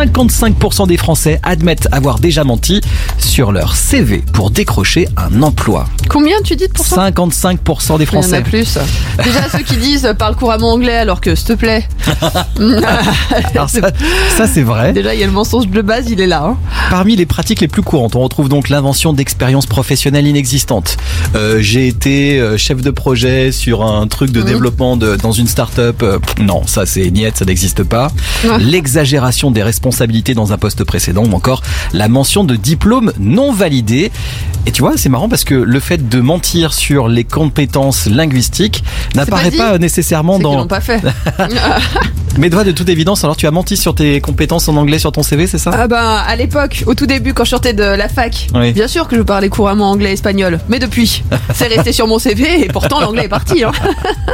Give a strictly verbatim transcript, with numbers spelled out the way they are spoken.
cinquante-cinq pour cent des Français admettent avoir déjà menti sur leur C V pour décrocher un emploi. Combien tu dis de pourcents ? cinquante-cinq pour cent des Il y en Français. a plus. Déjà ceux qui disent euh, parle couramment anglais alors que s'il te plaît. Alors ça, ça, c'est vrai. Déjà il y a le mensonge de base, il est là. Hein. Parmi les pratiques les plus courantes, on retrouve donc l'invention d'expériences professionnelles inexistantes. Euh, j'ai été euh, chef de projet sur un truc de mmh. développement de, dans une start-up. Euh, non, ça c'est niette, ça n'existe pas. Ouais. L'exagération des responsabilités dans un poste précédent ou encore la mention de diplômes non validés. Et tu vois, c'est marrant parce que le fait de mentir sur les compétences linguistiques n'apparaît pas, pas nécessairement c'est dans... qu'ils l'ont pas fait. Mais toi, de toute évidence, alors tu as menti sur tes compétences en anglais sur ton C V, c'est ça ? Ah ben, à l'époque, au tout début, quand je sortais de la fac, oui. bien sûr que je parlais couramment anglais et espagnol. Mais depuis, c'est resté sur mon C V et pourtant l'anglais est parti. Hein.